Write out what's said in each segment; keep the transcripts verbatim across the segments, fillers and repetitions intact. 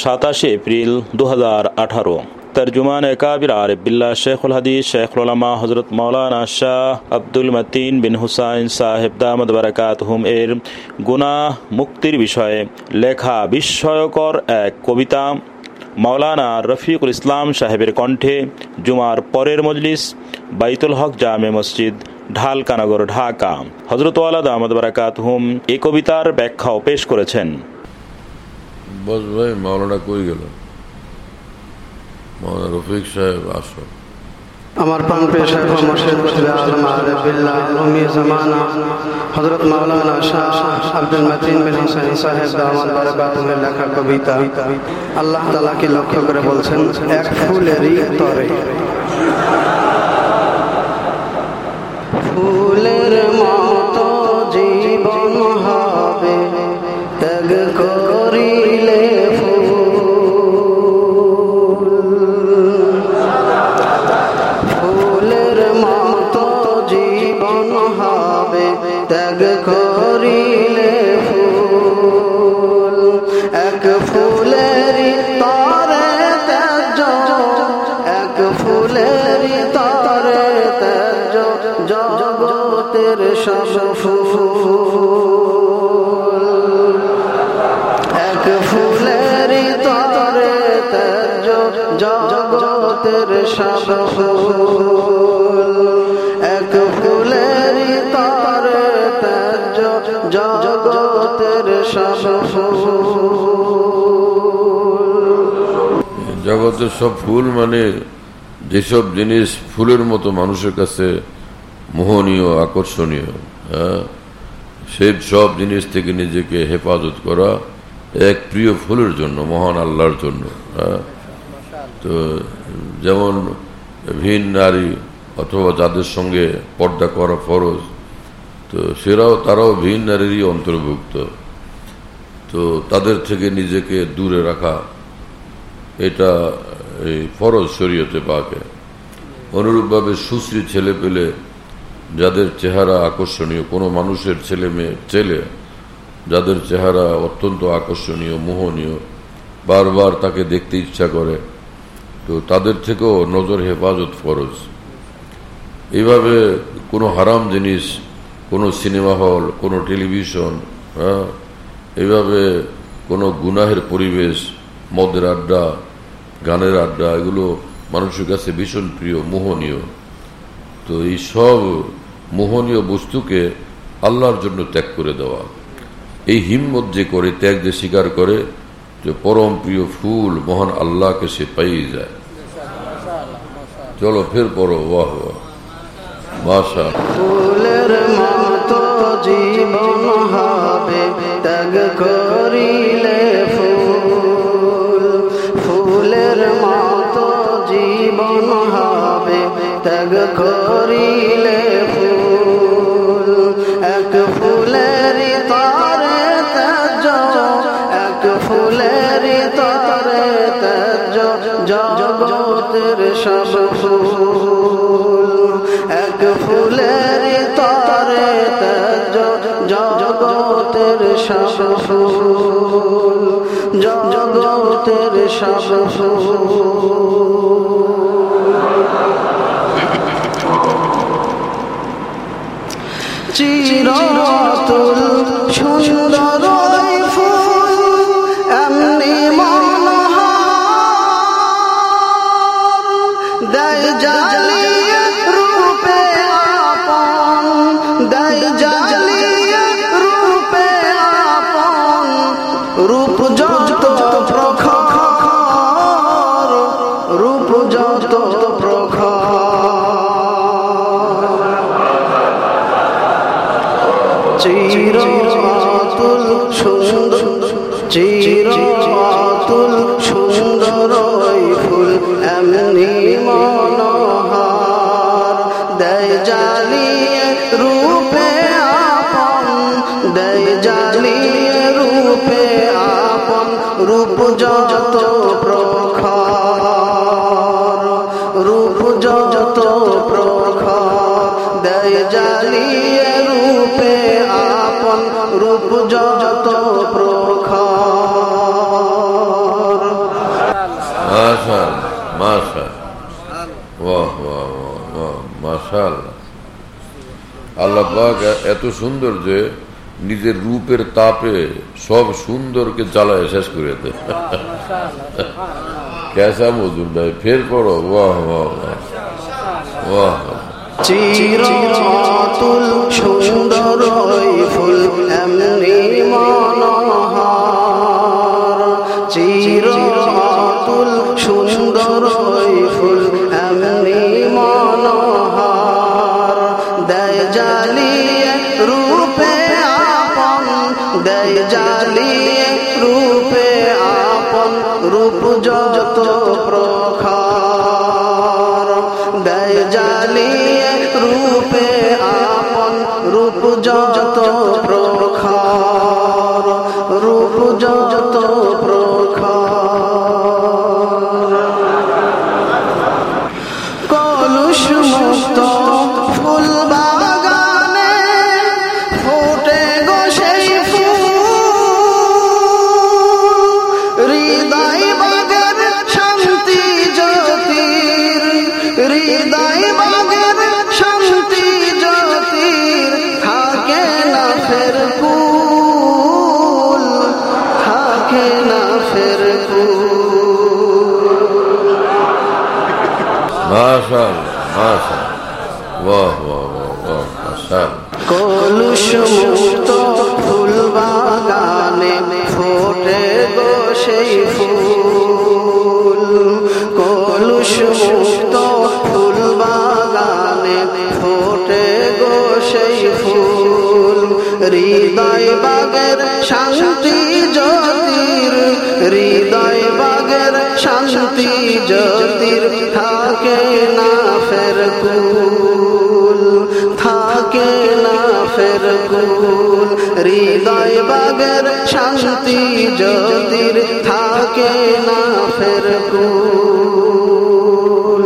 সাতাশে এপ্রিল দু হাজার আঠারো। তর্জুমান কাবির আরিফ বিল্লাহ শেখুল হাদিস শেখুল উলামা হযরত মাওলানা শাহ আব্দুল মতিন বিন হুসাইন সাহেব দামাত বারাকাতুহুম এর গুনাহ মুক্তির বিষয়ে লেখা বিস্ময়কর এক কবিতা মাওলানা রফিকুল ইসলাম সাহেবের কণ্ঠে জুমার পরের মজলিস, বাইতুল হক জামে মসজিদ, ঢালকানগর, ঢাকা। হযরত ওয়ালা দামাত বারাকাতুহুম এই কবিতার ব্যাখ্যাও পেশ করেছেন। বস ভাই, মাওলানা কই গেল? মাওলানা রফিক সাহেব আসো। আমার পান পেশা মুর্শিদ আজম আরিফ বিল্লাহ রুমি জামানা হযরত মাওলানা শাহ আব্দুল মতিন বিন হুসাইন সাহেব দামাত বারাকাতুহুর লেখা কবিতা। আল্লাহ তাআলাকে লক্ষ্য করে বলছেন, এক ফুলেরই তরে ফুলের মতো জীবন হবে, ত্যাগ করিলে ত্যাগ করিলে ফুল। এক ফুলেরই তরে ত্যাজ্য, এক ফুলেরই তরে ত্যাজ্য জগতের সব ফুল। এক ফুলেরই তরে ত্যাজ্য জগতের সব ফুল। এক ফুলেরই তরে ত্যাজ্য জগতের সব ফুল। জগতের সব ফুল মানে যেসব জিনিস ফুলের মতো মানুষের কাছে মোহনীয়, আকর্ষণীয়, হ্যাঁ, সেই সব জিনিস থেকে নিজেকে হেফাজত করা এক প্রিয় ফুলের জন্য, মহান আল্লাহর জন্য। হ্যাঁ, তো যেমন ভিন নারী অথবা যাদের সঙ্গে পর্দা করা ফরজ, তো সেরাও তারাও ভিন নারীরই অন্তর্ভুক্ত। তো তাদের থেকে নিজেকে দূরে রাখা এটা এই ফরজ শরীয়তে পাকে। অনুরূপভাবে সুশ্রী ছেলে পেলে, যাদের চেহারা আকর্ষণীয়, কোনো মানুষের ছেলে মেয়ে ছেলে যাদের চেহারা অত্যন্ত আকর্ষণীয়, মোহনীয়, বারবার তাকে দেখতে ইচ্ছা করে, তো তাদের থেকেও নজর হেফাজত ফরজ। এইভাবে কোনো হারাম জিনিস, কোনো সিনেমা হল, কোনো টেলিভিশন, হ্যাঁ, এইভাবে কোনো গুনাহের পরিবেশ, মদের আড্ডা, গানের আড্ডা, এগুলো মানুষের কাছে ভীষণ প্রিয়, মোহনীয়। তো এই সব মোহনীয় বস্তুকে আল্লাহর জন্য ত্যাগ করে দেওয়া, এই হিম্মত যে করে, ত্যাগ যে স্বীকার করে, যে পরম প্রিয় ফুল মহান আল্লাহকে সে পাইয়ে যায়। চলো ফের পড়ো, বাহ বাহ, মাশা। ফুলের মতো জীবন হবে, ত্যাগ করিলে ফুল। ফুলের মতো জীবন হবে, ত্যাগ করিলে ফুল। এক ফুলেরই তরে ত্যাজ্য, এক ফুলেরই তরে ত্যাজ্য জগতের সব ফুল। এক ফুলেরই তরে ত্যাজ্য জগতের সব ফুল, জগতের সব ফুল। চিরাতুল সুন্দর ফুল এমনি মনোহর, দেয় জালিয়ে রূপে আপন, দেয় জালিয়ে রূপে আপন। রূপ যত প্রখর, রূপ যত প্রখর। চিরাতুল সুন্দর, চিরাতুল সুন্দর ফুল এমনি মনোহর, দেয় জালিয়ে রূপে আপন, দেয় জালিয়ে রূপে আপন। রূপ যত প্রখর, রূপ যত প্রখর, দেয় জালিয়ে রূপে আপন। রূপ যত প্রখর, মাশাআল্লাহ মাশাআল্লাহ ওয়াহ ওয়াহ ওয়াহ মাশাআল্লাহ। আল্লাহ পাক এত সুন্দর যে নিজের রূপের তাপে সব সুন্দরকে জ্বালায় শেষ করে দেয়। কেসা মজুর ভাই ফের পড়ো ওয়াহ ওয়াহ ওয়াহ। চিরাতুল সুন্দর ফুল এমনি মনোহর, চিরাতুল সুন্দর ফুল এমনি মনোহর, দেয় জালিয়ে রূপে আপন, দেয় জালিয়ে রূপে আপন, রূপ যত প্রখর, দেয় জালিয়ে রূপে আপন, রূপ যত প্রখর, রূপ যত প্রখর। কলুষ মুক্ত ফুল বাগানে ফোটে গো সেই ফুল, হৃদয় বাগের শান্তি জ্যোতির, হৃদয় বাগের শান্তি জ্যোতির, থাকে না ফের কুল, থাকে না ফের কুল। মাশাআল্লাহ মাশাআল্লাহ ওয়াহ ওয়াহ ওয়াহ মাশাআল্লাহ। কলুষ মুক্ত ফুল বাগানে ফোটে গো সেই ফুল, কলুষ মুক্ত ফুল বাগানে ফোটে গো সেই ফুল, হৃদয় বাগের শান্তি জ্যোতির, হৃদয় বাগের শান্তি জ্যোতির, থাকে না ফের কুল, থাকে না ফের কুল, হৃদয় বাগের শান্তি জ্যোতির, থাকে না ফের কুল।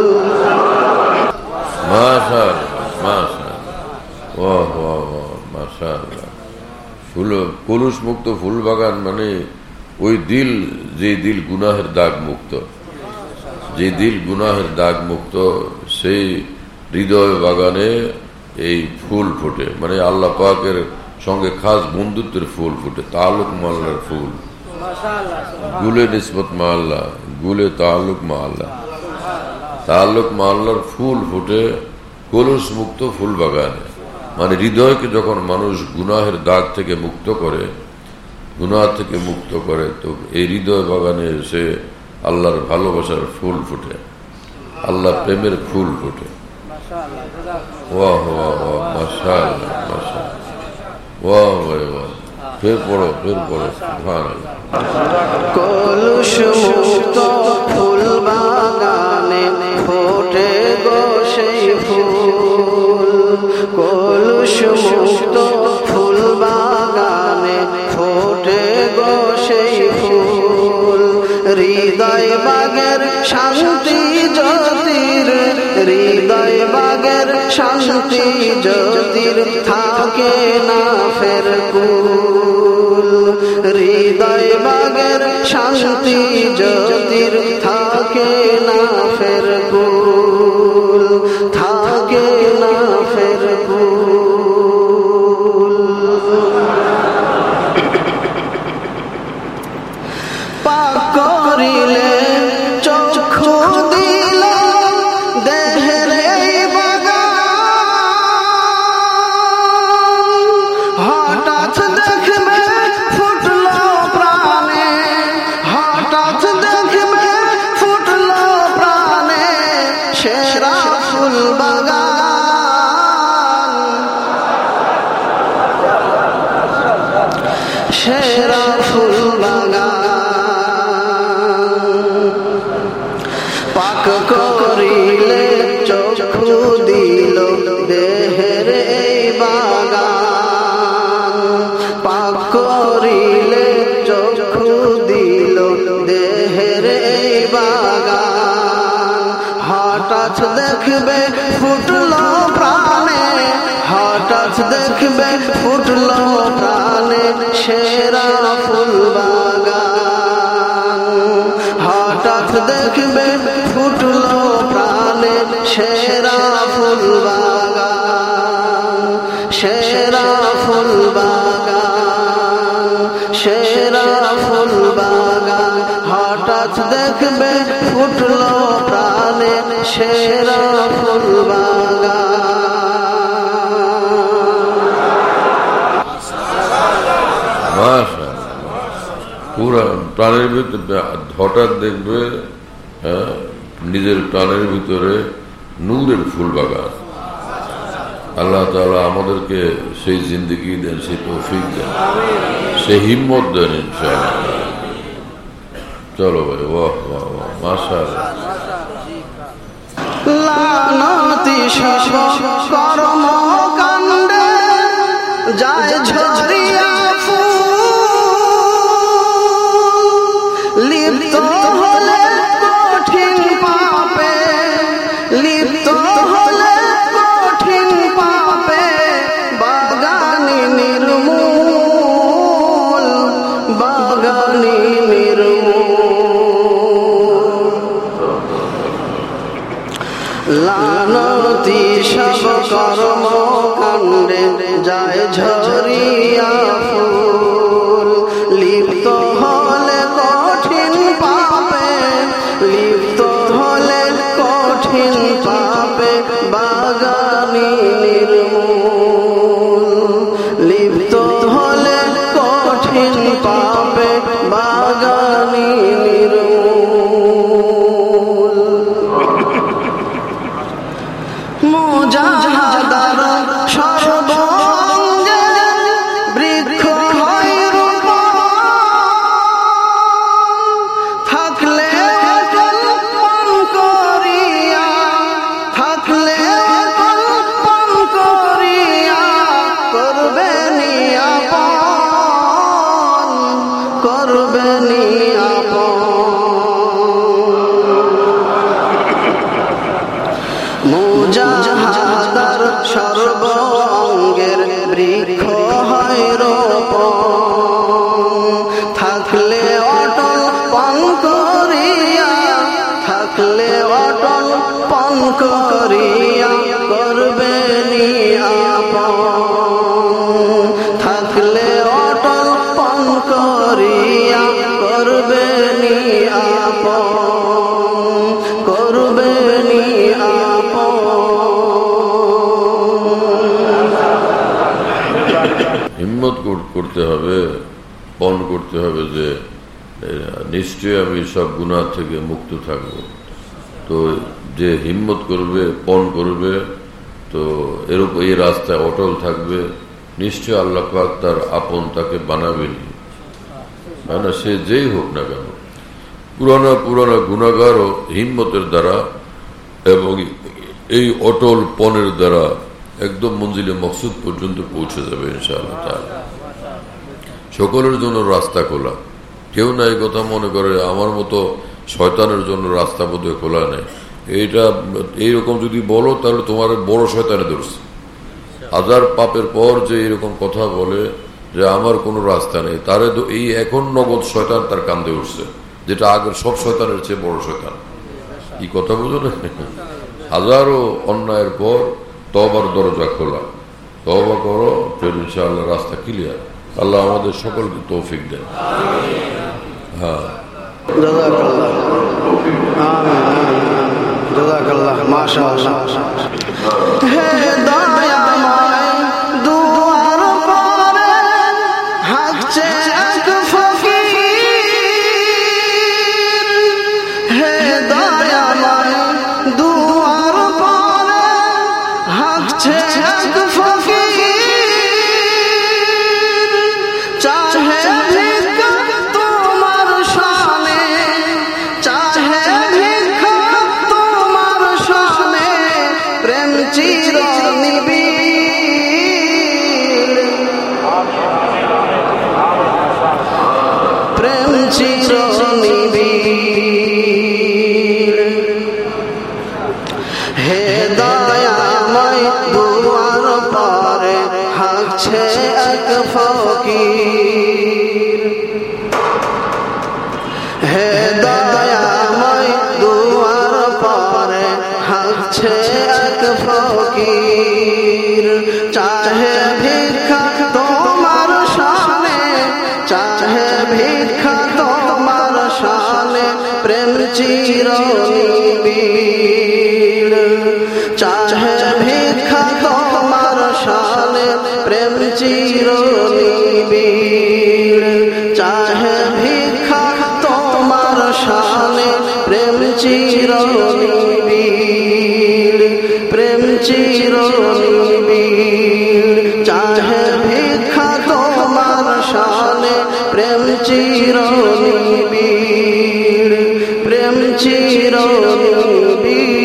মাশাআল্লাহ মাশাআল্লাহ ওয়াহ ওয়াহ ওয়াহ মাশাআল্লাহ। ফুল কলুষ মুক্ত ফুল বাগান মানে ওই দিল, যে দিল গুনাহের দাগ মুক্ত, যে দিল গুনাহের দাগ মুক্ত, সেই হৃদয় বাগানে এই ফুল ফোটে, মানে আল্লাহ পাকের সঙ্গে খাস বন্ধুত্বের ফুল ফুটে, তাল্লুক মাল্লার ফুল, গুলে নিসবত মাল্লা, গুলে তাল্লুক মাল্লা, তাল্লুক মাল্লার ফুল ফুটে কলুষ মুক্ত ফুল বাগানে। মানে হৃদয়কে যখন মানুষ গুনাহের দাগ থেকে মুক্ত করে, গুনাহ থেকে মুক্ত করে, তো এই হৃদয় বাগানে সে আল্লাহর ভালোবাসার ফুল ফুটে, আল্লাহ প্রেমের ফুল ফুটে। ওয়াহ ওয়াহ ওয়াহ মাশাআল্লাহ মাশাআল্লাহ ওয়াহ ওয়াহ। ফের পড়ো ফের পড়ো সুবহানাল্লাহ। কলুষ মুক্ত ফুল বাগানে ফোটে গো সেই ফুল, কলুষ মুক্ত ফুল বাগানে ফোটে গো সেই ফুল, হৃদয় বাগের শান্তি জ্যোতির, হৃদয় বাগের শান্তি জ্যোতির, থাকে না ফের কুল, হৃদয় বাগের শান্তি জ্যোতির, থাকে না ফের কুল, থাকে না ফের কুল। পাক করিলে চক্ষু দিল দেহের এই বাগান, হঠাৎ দেখবে ফুটলো প্রাণে, হঠাৎ দেখবে ফুটলো প্রাণে সেরা ফুল বাগান, সেরা ফুল বাগান। পাক করিলে চক্ষু দিল দেহের এই বাগান, পাক করিলে চক্ষু দিল দেহের এই বাগান, হঠাৎ দেখবে ফুটলো প্রাণে, হঠাৎ দেখবে ফুটলো প্রাণে সেরা ফুল বাগান, হঠাৎ দেখবে ফুটলো প্রাণে সেরা ফুল বাগান, সেরা ফুল বাগান, সেরা ফুল বাগান। হঠাৎ দেখবে ফুটলো প্রাণে সেরা ফুল বাগান। পুরা প্রাণের ভিতরে হঠাৎ দেখবে হ্যাঁ নিজের প্রাণের ভিতরে নূরের ফুল বাগান। আল্লাহ তাআলা আমাদেরকে সেই জিন্দেগি দেন, সেই তৌফিক দেন, সেই হিম্মত দেন ইনশাআল্লাহ। চলো ভাই, বাহ বাহ বাহ, মাশাআল্লাহ। লানতি সব কর্মকাণ্ডে যায় ঝরিয়া লিপ্ত হলে কঠিন পাপে, লিপ্ত হলে কঠিন পাপে বাগানি নির্মূল, বাগানি নির্মূল। লানতি সব কর্মকাণ্ডে যায় ঝরিয়া ফুল, লিপ্ত হলে কঠিন পাপে, লিপ্ত হলে কঠিন পাপে বাগানি নির্মূল, লিপ্ত হলে কঠিন পাপে বাগানি নির্মূল। মুজাহাদার সর্বাঙ্গে বৃক্ষ হয় রূপণ, থাকলে কল্পন করিয়া, থাকলে কল্পন করিয়া করবে নিয়াপন, করবে নিয়াপন। মুজাহাদার সর্ব অঙ্গের বৃক্ষ হয় রোপণ, থাকলে অটল পণ করিয়া, থাকলে অটল পণ করিয়া করবে নিয়াপন, থাকলে অটল পণ করিয়া করবে নিয়াপন, করবে নিয়াপন। হিম্মত করতে হবে, পণ করতে হবে যে নিশ্চয়ই আমি সব গুনাহ থেকে মুক্ত থাকব। তো যে হিম্মত করবে, পণ করবে, তো এর উপর এই রাস্তায় অটল থাকবে, নিশ্চয় আল্লাহ পাক তার আপন তাকে বানাবেনি। মানে সে যেই হোক না কেন, পুরানা পুরানা গুনাহগারও হিম্মতের দ্বারা এবং এই অটল পণের দ্বারা একদম মঞ্জিলে মকসুদ পর্যন্ত পৌঁছে যাবে ইনশাআল্লাহ তাআলা। সকলের জন্য রাস্তা খোলা, কেউ না এই কথা মনে করে আমার মতো শয়তানের জন্য রাস্তা বোধহয় খোলা নেই। এইটা এইরকম যদি বলো তাহলে তোমার বড় শয়তানে ধরছে। হাজার পাপের পর যে এরকম কথা বলে যে আমার কোনো রাস্তা নেই, তারে এই এখন নগদ শয়তান তার কান্দে উঠছে, যেটা আগের সব শয়তানের চেয়ে বড় শয়তান। কি কথা বুঝো না? হাজারো অন্যায়ের পর তওবার দরজা খোলা, তওবা করো, ফের ইনশাআল্লাহ রাস্তা ক্লিয়ার। আল্লাহ আমাদের সকলকে তৌফিক দেন। হ্যাঁ, জাযাকাল্লাহ, আমিন, জাযাকাল্লাহ, মাশাআল্লাহ। হে দয়াময় দুয়ার পরে হাঁকছে এক ফকির, হে দয়াময় দুয়ার পরে হাঁকছে এক ফকির, চাহে ভিক্ষা তোমার শানে, চাহে ভিক্ষা তোমার শানে, প্রেম চির নিবিড়, প্রেম চির নিবিড়। হে দয়াময় দুয়ার পরে হাঁকছে এক ফকির, হে দয়াময় চিরনিবিড় চাহে ভিক্ষা তোমার শানে প্রেম চিরনিবিড় চাহে ভিক্ষা তোমার শানে প্রেম চিরনিবিড় প্রেম চিরনিবিড় চাহে ভিক্ষা তোমার শানে প্রেম চিরনিবিড় প্রেম চিরনিবিড়।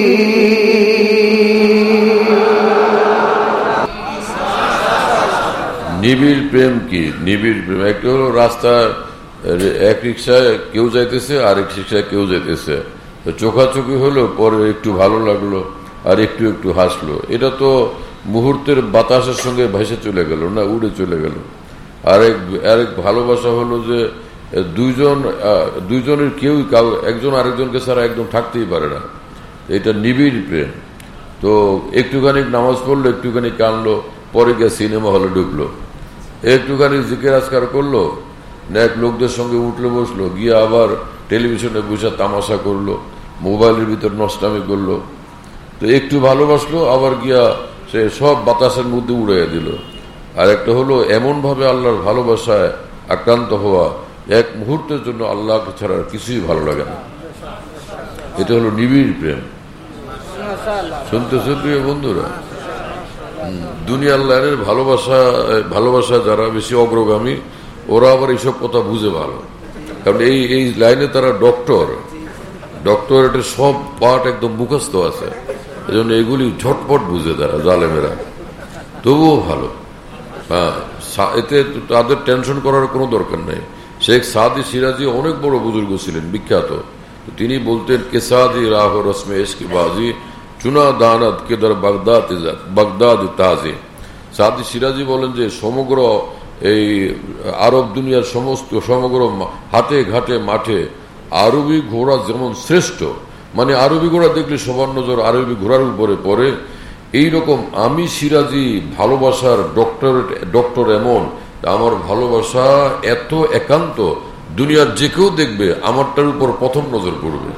নিবিড় প্রেম কি? নিবিড় প্রেম একটা হলো রাস্তা, এক রিক্সায় কেউ যাইতেছে আরেক রিক্সায় কেউ যাইতেছে, চোখাচোখি হলো, পরে একটু ভালো লাগলো আর একটু একটু হাসলো, এটা তো মুহূর্তের বাতাসের সঙ্গে ভেসে চলে গেল না, উড়ে চলে গেল। আরেক আরেক ভালোবাসা হলো যে দুইজন দুইজনের কেউ একজন আরেকজনকে ছাড়া একদম থাকতেই পারে না, এটা নিবিড় প্রেম। তো একটুখানি নামাজ পড়লো, একটুখানি কানলো, পরে গিয়ে সিনেমা হলে ঢুকলো, একটুখানি জিকির আজকার করলো, এক লোকদের সঙ্গে উঠলো বসলো, গিয়ে আবার টেলিভিশনে বসে তামাশা করলো, মোবাইলের ভিতর নষ্টামি করলো। তো একটু ভালোবাসলো, আবার গিয়া সে সব বাতাসের মধ্যে উড়াইয়া দিল। আর একটা হলো এমন ভাবে আল্লাহর ভালোবাসায় আক্রান্ত হওয়া, এক মুহূর্তের জন্য আল্লাহকে ছাড়া কিছুই ভালো লাগে না, এটা হলো নিবিড় প্রেম। শুনতেছেন প্রিয় বন্ধুরা? দুনিয়ার লাইনের ভালোবাসা ভালোবাসা যারা বেশি অগ্রগামী, ওরা আবার এইসব কথা বুঝে ভালো, কারণ এই এই লাইনে তারা ডক্টর ডক্টরেটের সব পার্ট একদম মুখস্থ আছে, এই জন্য এগুলি ঝটপট বুঝে তারা, জালেমেরা। তবুও ভালো, হ্যাঁ, এতে তাদের টেনশন করার কোনো দরকার নেই। শেখ সাদি সিরাজি অনেক বড় বুজুর্গ ছিলেন, বিখ্যাত। তিনি বলতেন, কেসাদি রাহ রসমে ইশক বাজি চুনা দানাত কেদার বাগদাদ বাগদাদ তাজি। সাদি সিরাজি বলেন যে সমগ্র এই আরব দুনিয়ার সমস্ত সমগ্র হাটে ঘাটে মাঠে আরবি ঘোড়া যেমন শ্রেষ্ঠ, মানে আরবি ঘোড়া দেখলে সবার নজর আরবি ঘোড়ার উপরে পড়ে, এইরকম আমি সিরাজি ভালোবাসার ডক্টরেট ডক্টর এমন, আমার ভালোবাসা এত একান্ত, দুনিয়ার যে কেউ দেখবে আমারটার উপর প্রথম নজর পড়বে।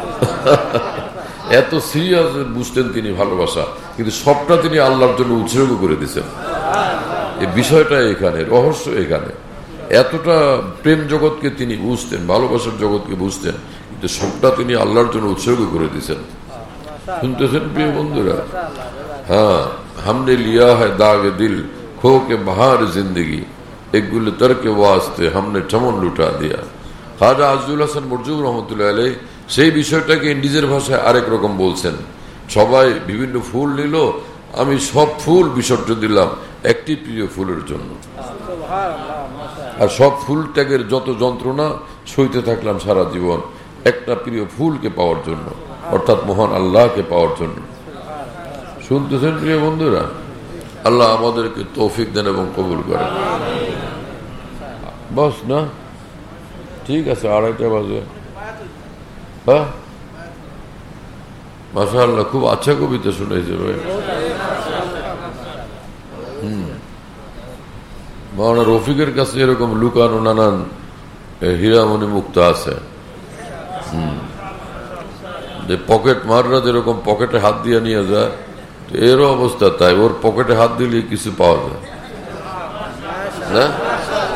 এত সিরিয়াস বুঝতেন তিনি ভালোবাসা, কিন্তু সবটা তিনি আল্লাহর জন্য উৎসর্গ করে দিয়েছেন। এই বিষয়টা এখানে, রহস্য এখানে, এতটা প্রেম জগৎকে তিনি বুঝতেন, ভালোবাসার জগৎকে বুঝতেন, কিন্তু সবটা তিনি আল্লাহর জন্য উৎসর্গ করে দিয়েছেন। শুনতেছেন প্রিয় বন্ধুরা? হ্যাঁ, हमने लिया है दाग दिल खो के बहार जिंदगी एक गुल तरके वास्ते हमने चमन लुटा दिया। খাজা আজিজুল হাসান মরজুব রহমতুল্লাহ আলাইহি সেই বিষয়টাকে নিজের ভাষায় আরেক রকম বলছেন। সবাই বিভিন্ন ফুল নিল, আমি সব ফুল বিসর্জন দিলাম একটি প্রিয় ফুলের জন্য, আর সব ফুল ত্যাগের যত যন্ত্রণা সইতে থাকলাম সারা জীবন একটা প্রিয় ফুলকে পাওয়ার জন্য, অর্থাৎ মহান আল্লাহকে পাওয়ার জন্য। শুনতেছেন প্রিয় বন্ধুরা? আল্লাহ আমাদেরকে তৌফিক দেন এবং কবুল করেন। বস না, ঠিক আছে, আড়াইটা বাজে। হ্যাঁ, মাশাআল্লাহ, খুব আচ্ছা কবিতা শুনেছে ভাই। হম মাওলানা রফিকের কাছে এরকম লুকানো নানান হীরামণি মুক্তা আছে। হম যে পকেট মাররা যেরকম পকেটে হাত দিয়ে নিয়ে যায়, এরও অবস্থা তাই, ওর পকেটে হাত দিলে কিছু পাওয়া যায় না।